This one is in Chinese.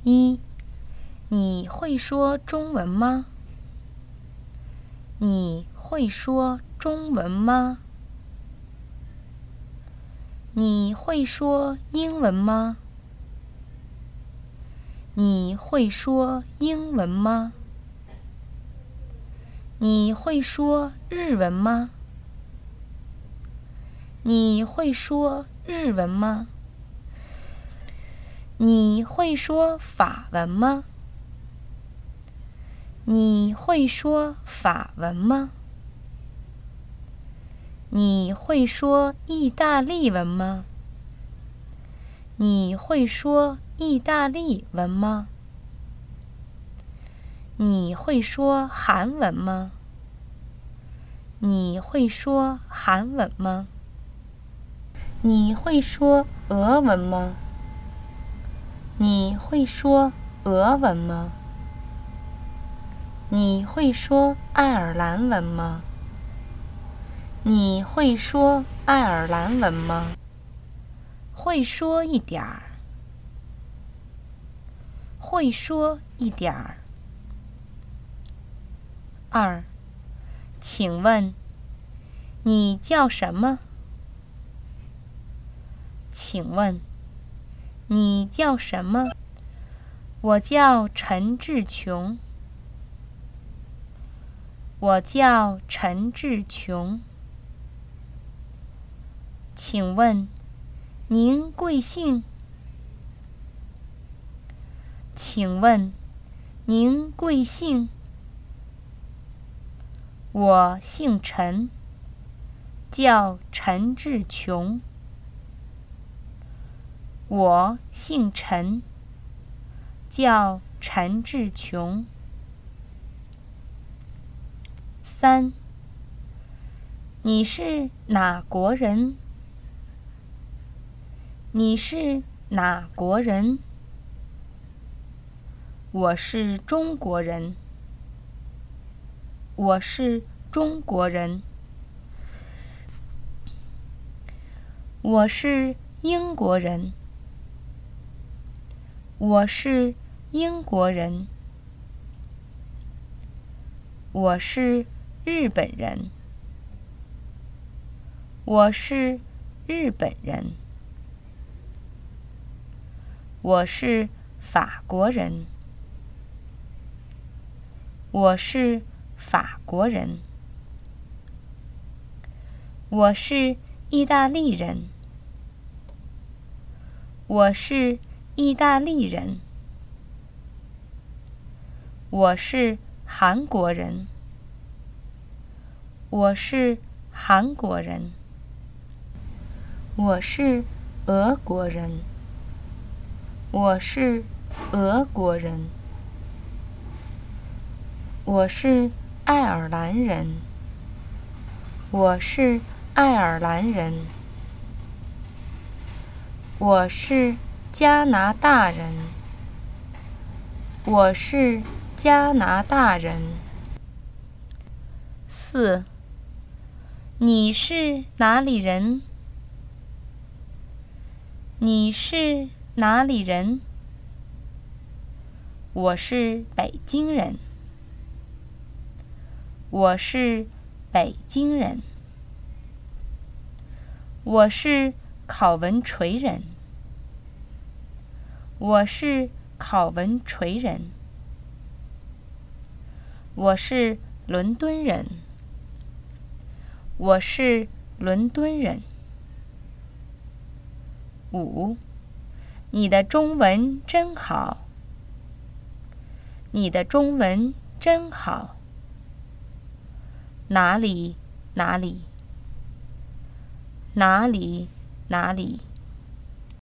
一，你会说中文吗？你会说中文吗？你会说英文吗？你会说英文吗？你会说日文吗？你会说日文吗？你会说法文吗？你会说法文吗？你会说意大利文吗？你会说意大利文吗？你会说韩文吗？你会说韩文吗？你会说俄文吗？你会说俄文吗？你会说爱尔兰文吗？你会说爱尔兰文吗？会说一点儿，会说一点儿。二，请问你叫什么？请问你叫什么？我叫陈志琼。我叫陈志琼。请问您贵姓？请问您贵姓？我姓陈，叫陈志琼。我姓陈，叫陈志琼。三，你是哪国人？你是哪国人？我是中国人。我是中国人。我是英国人。我是英国人。我是日本人。我是日本人。我是法国人。我是法国人。我是意大利人。我是意大利人。我是韩国人。我是韩国人。我是俄国人。我是俄国人。我是爱尔兰人。我是爱尔兰人。我是加拿大人。我是加拿大人。四，你是哪里人？你是哪里人？我是北京人。我是北京人。我是考文垂人。我是考文垂人。我是伦敦人。我是伦敦人。五，你的中文真好。你的中文真好。哪里哪里？哪里哪里？